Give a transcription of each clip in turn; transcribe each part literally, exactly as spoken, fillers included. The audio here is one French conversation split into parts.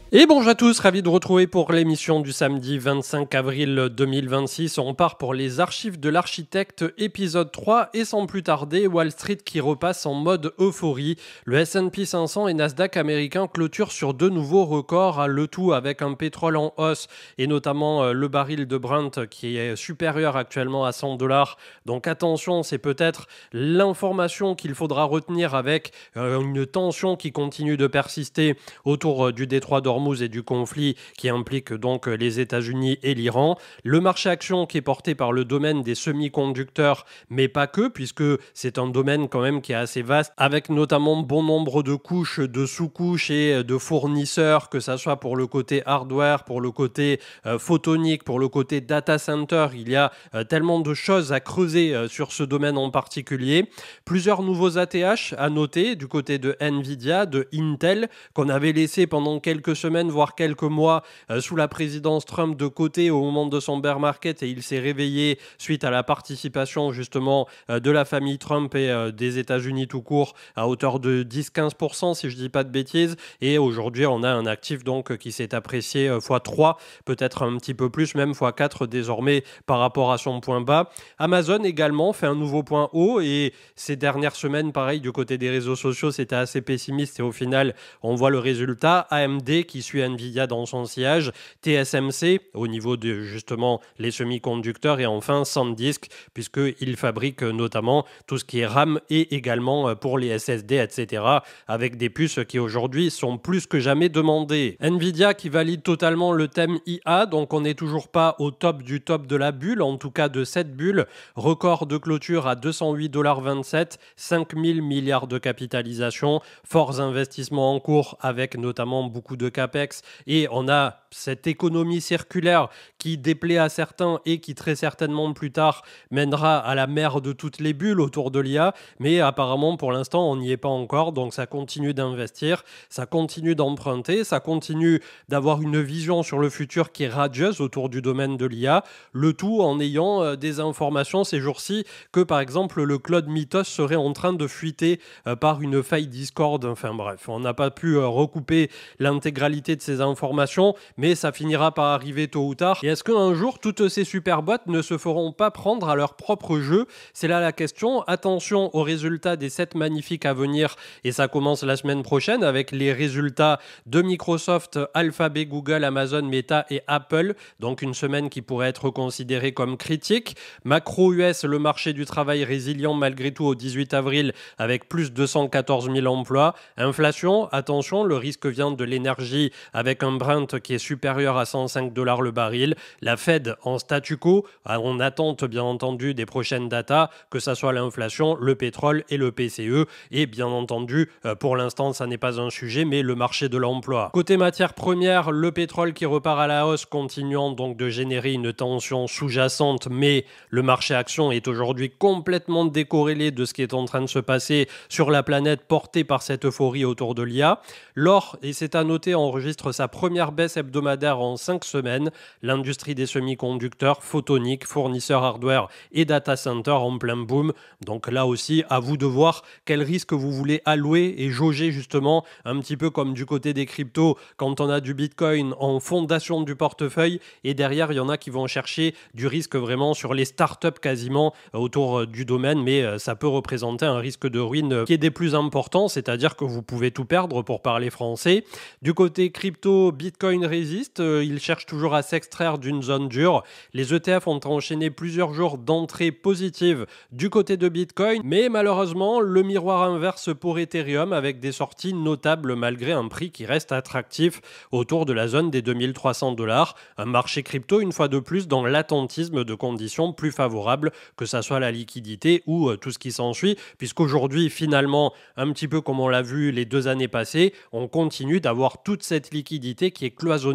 Et bonjour à tous, ravi de retrouver pour l'émission du samedi vingt-cinq avril deux mille vingt-six. On part pour les archives de l'architecte épisode trois et sans plus tarder, Wall Street qui repasse en mode euphorie. Le S and P cinq cents et Nasdaq américain clôturent sur deux nouveaux records, le tout avec un pétrole en hausse et notamment le baril de Brent qui est supérieur actuellement à cent dollars. Donc attention, c'est peut-être l'information qu'il faudra retenir avec une tension qui continue de persister autour du détroit d'Ormuz et du conflit qui implique donc les États-Unis et l'Iran. Le marché action qui est porté par le domaine des semi-conducteurs, mais pas que, puisque c'est un domaine quand même qui est assez vaste, avec notamment bon nombre de couches, de sous-couches et de fournisseurs, que ça soit pour le côté hardware, pour le côté euh, photonique, pour le côté data center. Il y a euh, tellement de choses à creuser euh, sur ce domaine en particulier. Plusieurs nouveaux A T H à noter du côté de Nvidia, de Intel, qu'on avait laissé pendant quelques semaines, voire quelques mois, euh, sous la présidence Trump de côté au moment de son bear market, et il s'est réveillé suite à la participation justement euh, de la famille Trump et euh, des États-Unis tout court à hauteur de dix à quinze pour cent si je dis pas de bêtises, et aujourd'hui on a un actif donc qui s'est apprécié euh, fois trois, peut-être un petit peu plus, même fois quatre désormais par rapport à son point bas. Amazon également fait un nouveau point haut, et ces dernières semaines pareil du côté des réseaux sociaux c'était assez pessimiste, et au final on voit le résultat. A M D qui suit Nvidia dans son sillage, T S M C au niveau de justement les semi-conducteurs, et enfin SanDisk puisqu'il fabrique notamment tout ce qui est RAM et également pour les S S D, et cetera, avec des puces qui aujourd'hui sont plus que jamais demandées. Nvidia qui valide totalement le thème I A, donc on n'est toujours pas au top du top de la bulle, en tout cas de cette bulle. Record de clôture à deux cent huit virgule vingt-sept dollars, cinq mille milliards de capitalisation, forts investissements en cours avec notamment beaucoup de capex, et on a cette économie circulaire qui déplaît à certains et qui très certainement plus tard mènera à la mer de toutes les bulles autour de l'I A, mais apparemment pour l'instant on n'y est pas encore, donc ça continue d'investir, ça continue d'emprunter, ça continue d'avoir une vision sur le futur qui est radieuse autour du domaine de l'I A, le tout en ayant euh, des informations ces jours-ci que par exemple le cloud Mythos serait en train de fuiter euh, par une faille Discord. Enfin bref, on n'a pas pu euh, recouper l'intégralité de ces informations, mais ça finira par arriver tôt ou tard. Et est-ce qu'un jour, toutes ces super boîtes ne se feront pas prendre à leur propre jeu? C'est là la question. Attention aux résultats des sept magnifiques à venir, et ça commence la semaine prochaine avec les résultats de Microsoft, Alphabet, Google, Amazon, Meta et Apple. Donc une semaine qui pourrait être considérée comme critique. Macro U S, le marché du travail résilient malgré tout au dix-huit avril avec plus de deux cent quatorze mille emplois. Inflation, attention, le risque vient de l'énergie avec un Brent qui est supérieur à cent cinq dollars le baril. La Fed en statu quo, en attente bien entendu des prochaines datas, que ce soit l'inflation, le pétrole et le P C E. Et bien entendu, pour l'instant, ça n'est pas un sujet, mais le marché de l'emploi. Côté matières premières, le pétrole qui repart à la hausse, continuant donc de générer une tension sous-jacente, mais le marché action est aujourd'hui complètement décorrélé de ce qui est en train de se passer sur la planète, porté par cette euphorie autour de l'I A. L'or, et c'est à noter, enregistre sa première baisse hebdomadaire en cinq semaines. L'industrie des semi-conducteurs, photoniques, fournisseurs hardware et data center en plein boom. Donc là aussi, à vous de voir quel risque vous voulez allouer et jauger justement, un petit peu comme du côté des cryptos, quand on a du Bitcoin en fondation du portefeuille, et derrière, il y en a qui vont chercher du risque vraiment sur les startups quasiment autour du domaine, mais ça peut représenter un risque de ruine qui est des plus importants, c'est-à-dire que vous pouvez tout perdre pour parler français. Du côté crypto, Bitcoin résiste, euh, il cherche toujours à s'extraire d'une zone dure. Les E T F ont enchaîné plusieurs jours d'entrée positive du côté de Bitcoin, mais malheureusement, le miroir inverse pour Ethereum avec des sorties notables malgré un prix qui reste attractif autour de la zone des deux mille trois cents dollars. Un marché crypto, une fois de plus, dans l'attentisme de conditions plus favorables, que ça soit la liquidité ou euh, tout ce qui s'ensuit, puisqu'aujourd'hui, finalement, un petit peu comme on l'a vu les deux années passées, on continue d'avoir toute cette liquidité qui est cloisonnée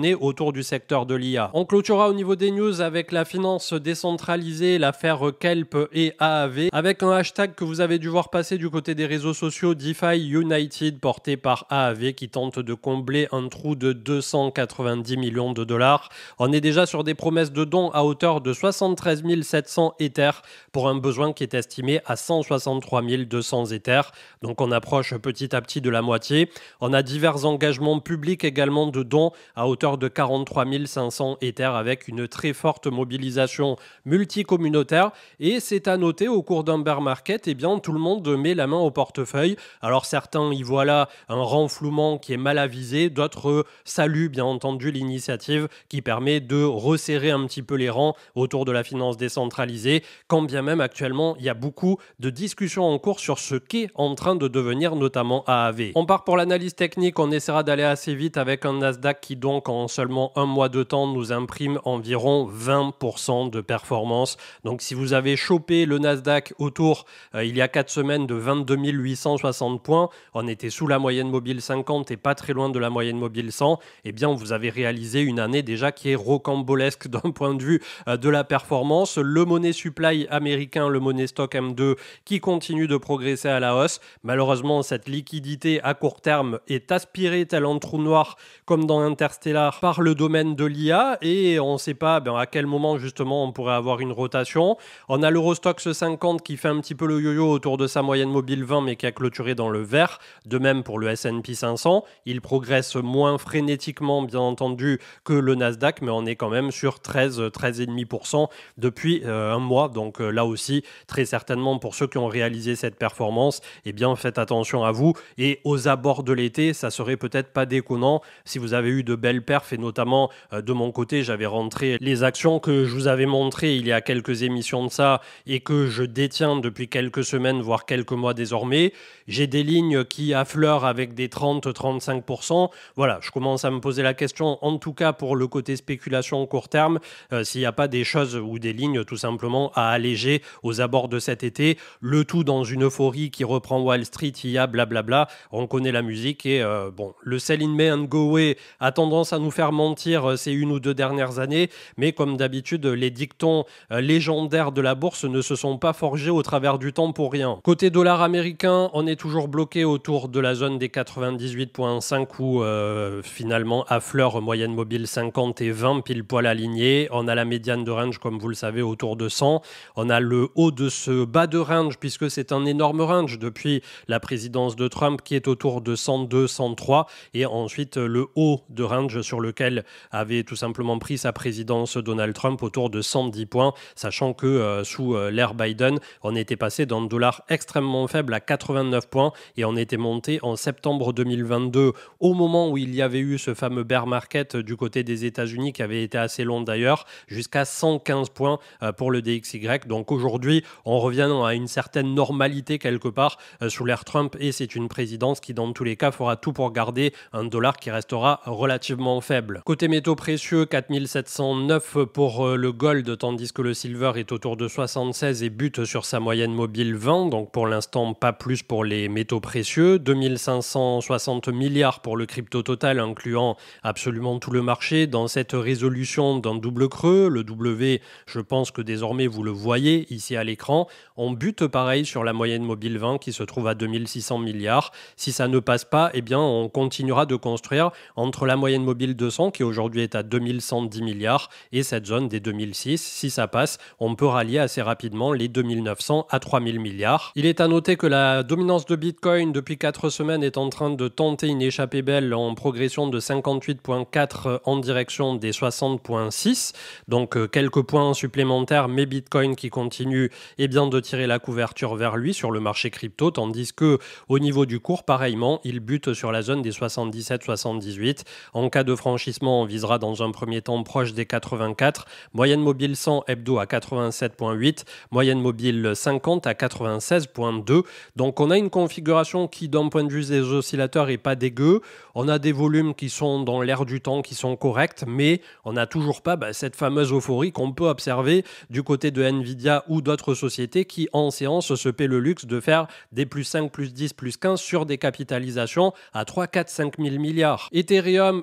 données autour du secteur de l'I A. On clôturera au niveau des news avec la finance décentralisée, l'affaire Kelp et A A V, avec un hashtag que vous avez dû voir passer du côté des réseaux sociaux, DeFi United, porté par A A V, qui tente de combler un trou de deux cent quatre-vingt-dix millions de dollars. On est déjà sur des promesses de dons à hauteur de soixante-treize mille sept cents Ethers pour un besoin qui est estimé à cent soixante-trois mille deux cents Ethers. Donc on approche petit à petit de la moitié. On a divers engagements publics également de dons à hauteur de quarante-trois mille cinq cents Ethers avec une très forte mobilisation multicommunautaire. Et c'est à noter, au cours d'un bear market, eh bien, tout le monde met la main au portefeuille. Alors certains y voient là un renflouement qui est mal avisé, d'autres saluent bien entendu l'initiative qui permet de resserrer un petit peu les rangs autour de la finance décentralisée, quand bien même actuellement il y a beaucoup de discussions en cours sur ce qu'est en train de devenir notamment A A V. On part pour l'analyse technique, on essaiera d'aller assez vite avec un Nasdaq qui donc en seulement un mois de temps nous imprime environ vingt pour cent de performance. Donc si vous avez chopé le Nasdaq autour euh, il y a quatre semaines de vingt-deux mille huit cent soixante points, on était sous la moyenne mobile cinquante et pas très loin de la moyenne mobile cent, eh bien vous avez réalisé une année déjà qui est rocambolesque d'un point de vue euh, de la performance. Le money supply américain, le money stock M deux qui continue de progresser à la hausse. Malheureusement, cette liquidité à court terme est aspirée tel un trou noir comme dans Interstellar par le domaine de l'I A et on ne sait pas ben, à quel moment justement on pourrait avoir une rotation. On a l'Eurostoxx cinquante qui fait un petit peu le yo-yo autour de sa moyenne mobile vingt mais qui a clôturé dans le vert. De même pour le S and P cinq cents. Il progresse moins frénétiquement bien entendu que le Nasdaq mais on est quand même sur treize à treize virgule cinq pour cent depuis euh, un mois. Donc euh, là aussi, très certainement pour ceux qui ont réalisé cette performance, eh bien faites attention à vous et aux abords de l'été, ça serait peut-être pas déconnant si vous avez eu de belles perfs et notamment euh, de mon côté, j'avais rentré les actions que je vous avais montrées il y a quelques émissions de ça et que je détiens depuis quelques semaines voire quelques mois désormais. J'ai des lignes qui affleurent avec des trente à trente-cinq pour cent. Voilà, je commence à me poser la question, en tout cas pour le côté spéculation court terme, euh, s'il n'y a pas des choses ou des lignes tout simplement à alléger aux abords de cet été, le tout dans une euphorie qui reprend Wall Street, il y a blablabla, on connaît la musique et euh, bon, le sell in May and go away a tendance à nous faire mentir euh, ces une ou deux dernières années, mais comme d'habitude, les dictons euh, légendaires de la bourse ne se sont pas forgés au travers du temps pour rien. Côté dollar américain, on est toujours bloqué autour de la zone des quatre-vingt-dix-huit virgule cinq où euh, finalement affleure moyenne mobile cinquante et vingt pile poil alignés. On a la médiane de range comme vous le savez autour de cent. On a le haut de ce bas de range puisque c'est un énorme range depuis la présidence de Trump qui est autour de cent deux, cent trois et ensuite le haut de range sur lequel avait tout simplement pris sa présidence Donald Trump autour de cent dix points, sachant que euh, sous euh, l'ère Biden, on était passé d'un dollar extrêmement faible à quatre-vingt-neuf points et on était monté en septembre deux mille vingt-deux au moment où il y avait eu ce fameux bear market du côté des États-Unis qui avait été assez long d'ailleurs, jusqu'à cent quinze points euh, pour le D X Y. Donc aujourd'hui, on revient à une certaine normalité quelque part euh, sous l'ère Trump et c'est une présidence qui dans tous les cas fera tout pour garder un dollar qui restera relativement faible. Côté métaux précieux, quatre mille sept cent neuf pour euh, le gold tandis que le silver est autour de soixante-seize et bute sur sa moyenne mobile vingt, donc pour l'instant pas plus pour les métaux précieux, deux mille cinq cent soixante milliards pour le crypto total incluant absolument tout le marché dans cette résolution d'un double creux. Le W, je pense que désormais vous le voyez ici à l'écran, on bute pareil sur la moyenne mobile vingt qui se trouve à deux mille six cents milliards. Si ça ne passe pas, eh bien on continuera de construire entre la moyenne mobile deux cents qui aujourd'hui est à deux mille cent dix milliards et cette zone des deux mille six. Si ça passe, on peut rallier assez rapidement les deux mille neuf cents à trois mille milliards. Il est à noter que la dominance de Bitcoin depuis quatre semaines est en train de tenter une échappée belle en progression de cinquante-huit virgule quatre en direction des soixante virgule six. Donc euh, quelques points supplémentaires, mais Bitcoin qui continue eh bien, de tirer la couverture vers lui sur le marché crypto, tandis que au niveau du cours, pareillement, il bute sur la zone des soixante-dix-sept soixante-dix-huit. En cas de franchissement, on visera dans un premier temps proche des quatre-vingt-quatre. Moyenne mobile cent hebdo à quatre-vingt-sept virgule huit. Moyenne mobile cinquante à quatre-vingt-seize virgule deux. Donc on a une configuration qui, d'un point de vue des oscillateurs, est pas dégueu. On a des volumes qui sont dans l'air du temps, qui sont corrects, mais on n'a toujours pas bah, cette fameuse euphorie qu'on peut observer du côté de Nvidia ou d'autres sociétés qui, en séance, se paient le luxe de faire des plus cinq, plus dix, plus quinze sur des capitalisations à trois, quatre, cinq mille milliards. Ethereum a buté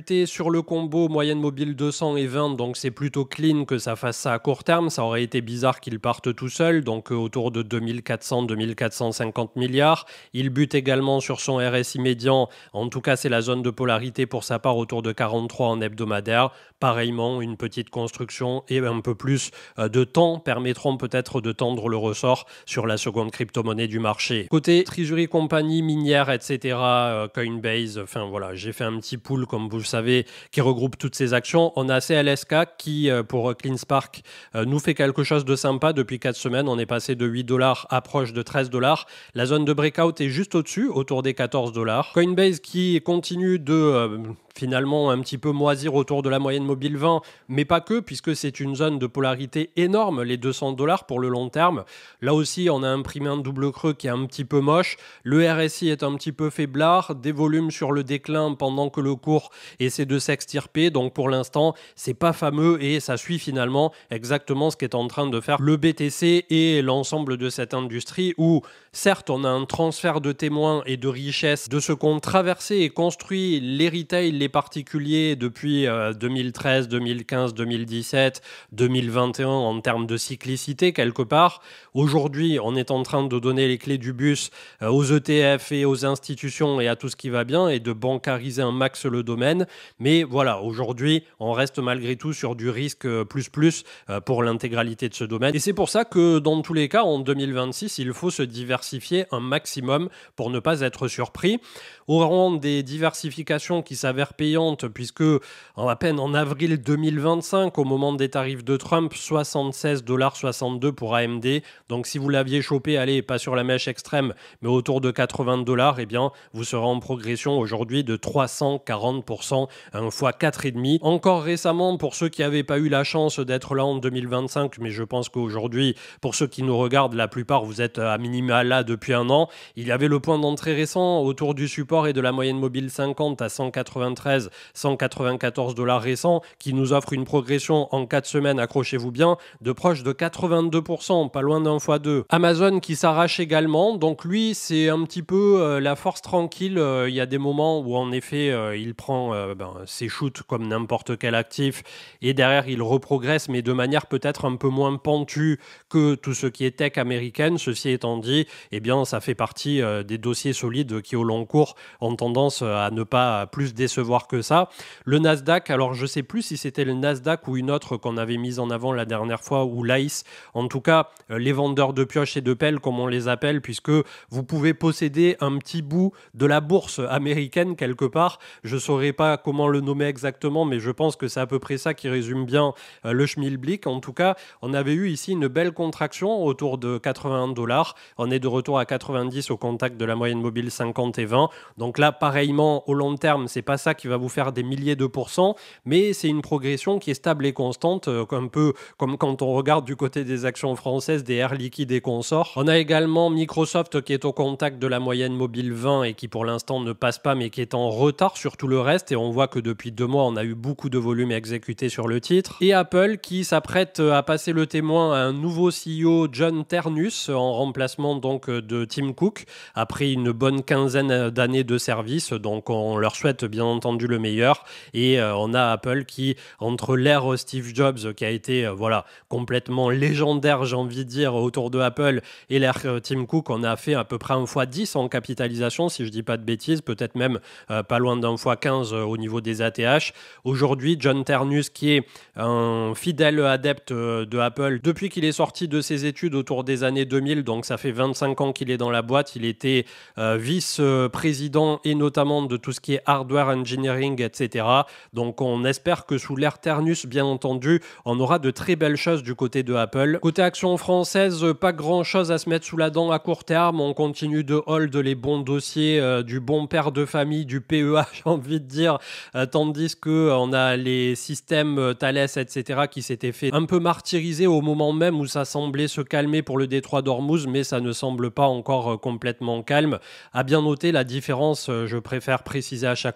difficulté sur le combo moyenne mobile deux cents et vingt, donc c'est plutôt clean que ça fasse ça à court terme. Ça aurait été bizarre qu'il parte tout seul, donc euh, autour de deux mille quatre cents à deux mille quatre cent cinquante milliards. Il bute également sur son R S I médian, en tout cas c'est la zone de polarité pour sa part autour de quarante-trois en hebdomadaire. Pareillement, une petite construction et un peu plus euh, de temps permettront peut-être de tendre le ressort sur la seconde crypto-monnaie du marché. Côté Treasury Company, minière, et cetera, euh, Coinbase, enfin voilà, j'ai fait un petit pool, comme vous le savez, qui regroupe toutes ces actions. On a C L S K qui, euh, pour CleanSpark, euh, nous fait quelque chose de sympa depuis quatre semaines. On est passé de huit dollars à proche de treize dollars. La zone de breakout est juste au-dessus, autour des quatorze dollars. Coinbase qui continue de... Euh, finalement un petit peu moisir autour de la moyenne mobile vingt, mais pas que, puisque c'est une zone de polarité énorme, les deux cents dollars pour le long terme. Là aussi, on a imprimé un double creux qui est un petit peu moche. Le R S I est un petit peu faiblard, des volumes sur le déclin pendant que le cours essaie de s'extirper. Donc pour l'instant, c'est pas fameux et ça suit finalement exactement ce qu'est en train de faire le B T C et l'ensemble de cette industrie où, certes, on a un transfert de témoins et de richesses de ce qu'ont traversé et construit les retail, les particuliers depuis euh, deux mille treize, deux mille quinze, deux mille dix-sept, deux mille vingt et un en termes de cyclicité quelque part. Aujourd'hui, on est en train de donner les clés du bus euh, aux E T F et aux institutions et à tout ce qui va bien et de bancariser un max le domaine. Mais voilà, aujourd'hui, on reste malgré tout sur du risque plus plus euh, pour l'intégralité de ce domaine. Et c'est pour ça que dans tous les cas, en deux mille vingt-six, il faut se diversifier un maximum pour ne pas être surpris. Au rang des diversifications qui s'avèrent payantes, puisque en à peine en avril deux mille vingt-cinq, au moment des tarifs de Trump, soixante-seize dollars soixante-deux pour A M D. Donc si vous l'aviez chopé, allez, pas sur la mèche extrême, mais autour de quatre-vingts dollars, eh bien, vous serez en progression aujourd'hui de trois cent quarante pour cent, un fois quatre virgule cinq. Encore récemment, pour ceux qui n'avaient pas eu la chance d'être là en deux mille vingt-cinq, mais je pense qu'aujourd'hui, pour ceux qui nous regardent, la plupart, vous êtes à minima là depuis un an, il y avait le point d'entrée récent autour du support et de la moyenne mobile cinquante à cent quatre-vingt-treize, cent quatre-vingt-quatorze dollars récents, qui nous offre une progression en quatre semaines, accrochez-vous bien, de proche de quatre-vingt-deux pour cent, pas loin d'un fois deux. Amazon qui s'arrache également, donc lui c'est un petit peu euh, la force tranquille. Euh, il y a des moments où en effet euh, il prend euh, ben, ses shoots comme n'importe quel actif et derrière il reprogresse, mais de manière peut-être un peu moins pentue que tout ce qui est tech américaine. Ceci étant dit, eh bien ça fait partie euh, des dossiers solides qui au long cours ont tendance à ne pas plus décevoir que ça. Le Nasdaq, alors je ne sais plus si c'était le Nasdaq ou une autre qu'on avait mise en avant la dernière fois, ou l'A I C. En tout cas, les vendeurs de pioches et de pelles, comme on les appelle, puisque vous pouvez posséder un petit bout de la bourse américaine quelque part. Je ne saurais pas comment le nommer exactement, mais je pense que c'est à peu près ça qui résume bien le schmilblick. En tout cas, on avait eu ici une belle contraction autour de quatre-vingt-un dollars. On est de retour à quatre-vingt-dix au contact de la moyenne mobile cinquante et vingt. Donc là, pareillement, au long terme, c'est pas ça qui va vous faire des milliers de pourcents, mais c'est une progression qui est stable et constante, euh, un peu comme quand on regarde du côté des actions françaises, des Air Liquide et consorts. On a également Microsoft qui est au contact de la moyenne mobile vingt et qui pour l'instant ne passe pas, mais qui est en retard sur tout le reste. Et on voit que depuis deux mois, on a eu beaucoup de volume exécuté sur le titre. Et Apple qui s'apprête à passer le témoin à un nouveau C E O, John Ternus, en remplacement donc de Tim Cook, après une bonne quinzaine d'années de service. Donc on leur souhaite bien entendu le meilleur. Et euh, on a Apple qui, entre l'ère Steve Jobs, qui a été euh, voilà, complètement légendaire, j'ai envie de dire, autour de Apple, et l'ère euh, Tim Cook, on a fait à peu près un fois dix en capitalisation, si je dis pas de bêtises, peut-être même euh, pas loin d'un fois quinze euh, au niveau des A T H. Aujourd'hui, John Ternus, qui est un fidèle adepte euh, de Apple, depuis qu'il est sorti de ses études autour des années deux mille, donc ça fait vingt-cinq ans qu'il est dans la boîte, il était euh, vice-président et notamment de tout ce qui est hardware engineering, et cetera. Donc on espère que sous l'ère Ternus, bien entendu, on aura de très belles choses du côté de Apple. Côté action française, pas grand chose à se mettre sous la dent à court terme. On continue de hold les bons dossiers euh, du bon père de famille, du P E A, j'ai envie de dire, euh, tandis que on a les systèmes euh, Thales, et cetera qui s'étaient fait un peu martyriser au moment même où ça semblait se calmer pour le détroit d'Ormuz, mais ça ne semble pas encore euh, complètement calme. À bien noter la différence, euh, je préfère préciser à chaque fois,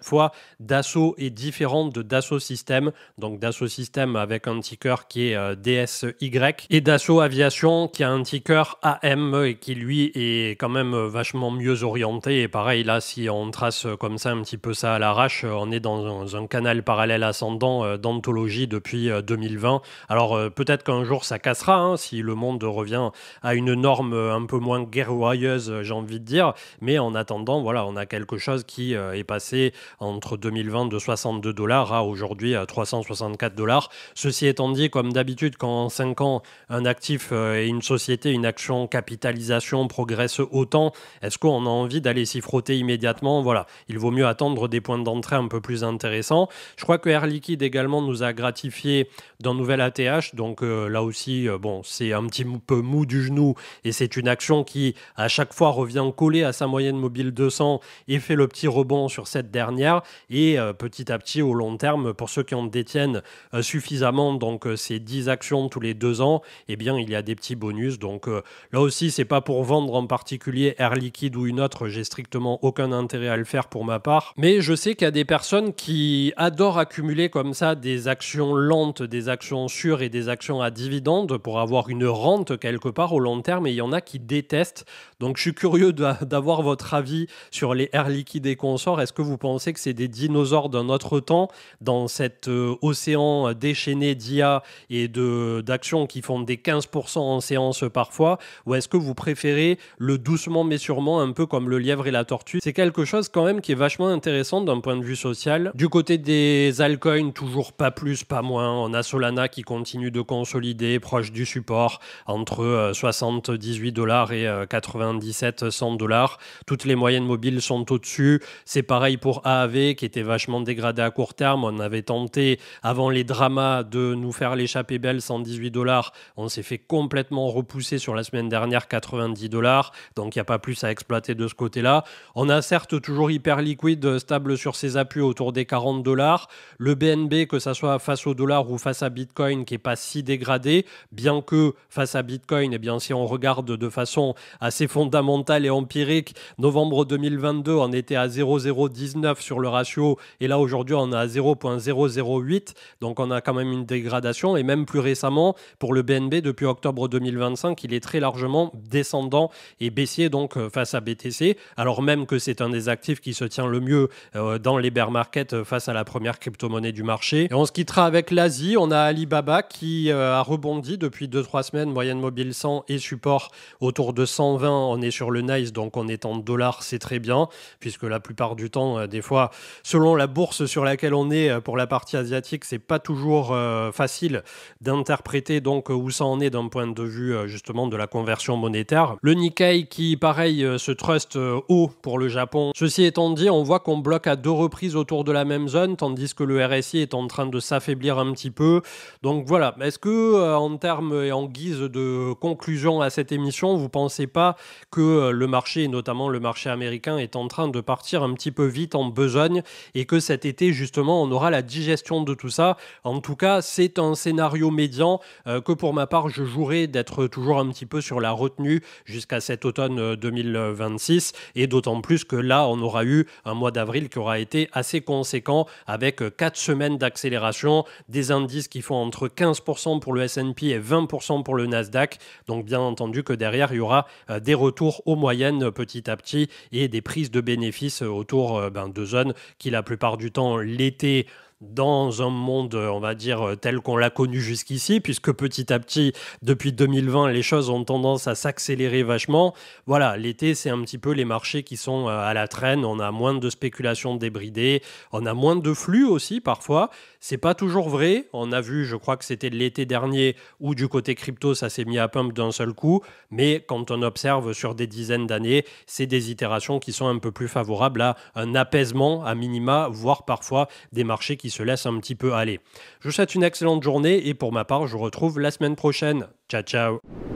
Dassault est différent de Dassault Systèmes. Donc Dassault Systèmes avec un ticker qui est euh, D S Y et Dassault Aviation qui a un ticker A M et qui lui est quand même vachement mieux orienté. Et pareil, là, si on trace comme ça un petit peu ça à l'arrache, on est dans un, un canal parallèle ascendant euh, d'anthologie depuis euh, deux mille vingt. Alors euh, peut-être qu'un jour ça cassera hein, si le monde revient à une norme un peu moins guerroyeuse, j'ai envie de dire. Mais en attendant, voilà, on a quelque chose qui euh, est passé entre deux mille vingt de soixante-deux dollars à aujourd'hui à trois cent soixante-quatre dollars. Ceci étant dit, comme d'habitude, quand en cinq ans, un actif euh, et une société, une action capitalisation progresse autant, est-ce qu'on a envie d'aller s'y frotter immédiatement? Voilà, il vaut mieux attendre des points d'entrée un peu plus intéressants. Je crois que Air Liquide également nous a gratifié d'un nouvel A T H, donc euh, là aussi, euh, bon, c'est un petit peu mou du genou et c'est une action qui à chaque fois revient coller à sa moyenne mobile deux cents et fait le petit rebond sur cette dernière et euh, petit à petit au long terme, pour ceux qui en détiennent euh, suffisamment, donc euh, ces dix actions tous les deux ans, eh bien il y a des petits bonus. Donc euh, là aussi, c'est pas pour vendre en particulier Air Liquide ou une autre, j'ai strictement aucun intérêt à le faire pour ma part, mais je sais qu'il y a des personnes qui adorent accumuler comme ça des actions lentes, des actions sûres et des actions à dividendes pour avoir une rente quelque part au long terme, et il y en a qui détestent. Donc je suis curieux d'avoir votre avis sur les Air Liquide et consorts. Est-ce que vous pensez que c'est des dinosaures d'un autre temps dans cet euh, océan déchaîné d'I A et de, d'actions qui font des quinze pour cent en séance parfois, ou est-ce que vous préférez le doucement mais sûrement, un peu comme le lièvre et la tortue? C'est quelque chose quand même qui est vachement intéressant d'un point de vue social. Du côté des altcoins, toujours pas plus, pas moins. On a Solana qui continue de consolider, proche du support, entre euh, soixante-dix-huit dollars et euh, quatre-vingt-dix-sept cents dollars. Toutes les moyennes mobiles sont au-dessus. C'est pareil pour A A V qui était vachement dégradé à court terme. On avait tenté, avant les dramas, de nous faire l'échappée belle, cent dix-huit dollars. On s'est fait complètement repousser sur la semaine dernière, quatre-vingt-dix dollars. Donc il n'y a pas plus à exploiter de ce côté-là. On a certes toujours hyper liquide, stable sur ses appuis autour des quarante dollars. Le B N B, que ça soit face au dollar ou face à Bitcoin, qui n'est pas si dégradé, bien que face à Bitcoin, eh bien, si on regarde de façon assez fondamentale et empirique, novembre deux mille vingt-deux, on était à zéro virgule zéro dix-neuf sur le ratio, et là aujourd'hui on est à zéro virgule zéro zéro huit, donc on a quand même une dégradation. Et même plus récemment, pour le B N B, depuis octobre deux mille vingt-cinq, il est très largement descendant et baissier donc face à B T C, alors même que c'est un des actifs qui se tient le mieux euh, dans les bear markets face à la première crypto-monnaie du marché. Et on se quittera avec l'Asie. On a Alibaba qui euh, a rebondi depuis deux trois semaines, moyenne mobile cent et support autour de cent vingt. On est sur le Nice, donc on est en dollars, c'est très bien, puisque la plupart du temps, euh, des fois, selon la bourse sur laquelle on est, euh, pour la partie asiatique, c'est pas toujours euh, facile d'interpréter donc où ça en est d'un point de vue euh, justement de la conversion monétaire. Le Nikkei qui, pareil, euh, se trust euh, haut pour le Japon. Ceci étant dit, on voit qu'on bloque à deux reprises autour de la même zone, tandis que le R S I est en train de s'affaiblir un petit peu. Donc voilà, est-ce que euh, en termes et en guise de conclusion à cette émission, vous pensez pas que euh, le marché, et notamment le marché américain, est en train de partir un petit peu vite en besogne, et que cet été, justement, on aura la digestion de tout ça? En tout cas, c'est un scénario médian euh, que pour ma part, je jouerai d'être toujours un petit peu sur la retenue jusqu'à cet automne deux mille vingt-six, et d'autant plus que là, on aura eu un mois d'avril qui aura été assez conséquent, avec quatre semaines d'accélération, des indices qui font entre quinze pour cent pour le S and P et vingt pour cent pour le Nasdaq. Donc bien entendu que derrière, il y aura euh, des retours aux moyennes euh, petit à petit, et des prises de bénéfices euh, autour euh, ben, de zones qui la plupart du temps l'été, dans un monde, on va dire, tel qu'on l'a connu jusqu'ici, puisque petit à petit, depuis deux mille vingt, les choses ont tendance à s'accélérer vachement. Voilà, l'été, c'est un petit peu les marchés qui sont à la traîne. On a moins de spéculation débridée, on a moins de flux aussi parfois. C'est pas toujours vrai. On a vu, je crois que c'était l'été dernier, où du côté crypto, ça s'est mis à pump d'un seul coup. Mais quand on observe sur des dizaines d'années, c'est des itérations qui sont un peu plus favorables à un apaisement à minima, voire parfois des marchés qui se laissent un petit peu aller. Je vous souhaite une excellente journée, et pour ma part, je vous retrouve la semaine prochaine. Ciao, ciao.